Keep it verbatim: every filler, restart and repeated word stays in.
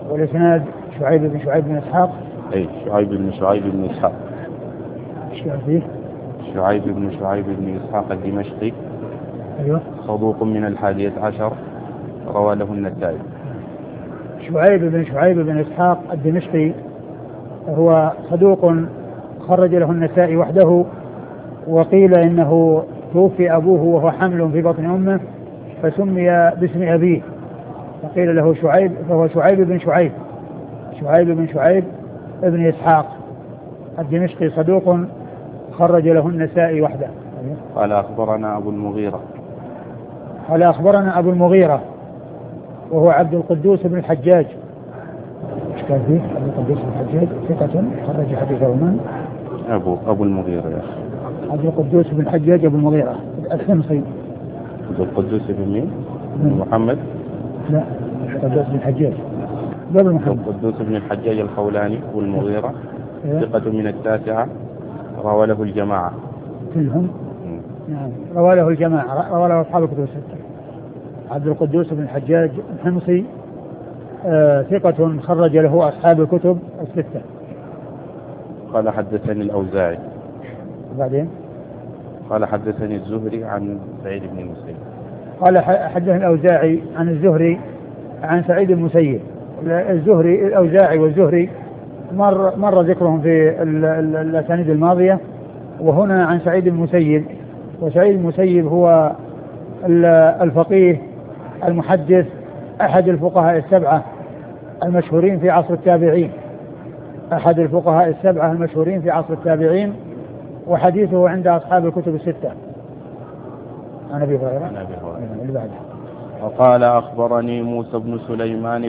والإسناد شعيب بن شعيب بن إسحاق. أي شعيب بن شعيب بن إسحاق. إيش فيه؟ شعيب بن شعيب بن إسحاق الدمشقي. أيوه. صدوق من الحادية عشر، روى له النسائي. شعيب بن شعيب بن إسحاق الدمشقي هو صدوق خرج له النسائي وحده، وقيل إنه توفي أبوه وهو حمل في بطن أمه فسمي باسم أبيه، فقيل له شعيب، فهو شعيب بن شعيب شعيب بن شعيب ابن إسحاق الدمشقي صدوق خرج له النسائي وحده. قال أخبرنا أبو المغيرة. قال أخبرنا أبو المغيرة وهو عبد القدوس بن الحجاج. ايش كان فيه؟ عبد القدوس بن الحجاج ثقة خرج حديثه من؟ أبو أبو المغيرة يا أخي. عبد القدوس بن الحجاج أبو المغيرة الحمصي. عبد القدوس بن مين؟ بن محمد؟ لا، عبد القدوس بن الحجاج قبل محمد. عبد القدوس بن الحجاج الخولاني والمغيرة ثقة من التاسعة، روى له الجماعة كلهم. نعم، روى له الجماعة، روى له أصحاب الكتب الستة. عبد القدوس بن الحجاج الحمصي آه ثقة خرج له أصحاب الكتب الستة. قال حدثني الأوزاعي. وبعدين قال حدثني الزهري عن سعيد بن المسيب. قال حدثني الأوزاعي عن الزهري عن سعيد بن المسيب. الزهري الأوزاعي والزهري مر, مر ذكرهم في الأسانيد الماضية، وهنا عن سعيد بن المسيب. وسعيد بن المسيب هو الفقيه المحدث أحد الفقهاء السبعة المشهورين في عصر التابعين أحد الفقهاء السبعة المشهورين في عصر التابعين وحديثه عند أصحاب الكتب الستة. عن أبي هريرة. وقال أخبرني موسى بن سليمان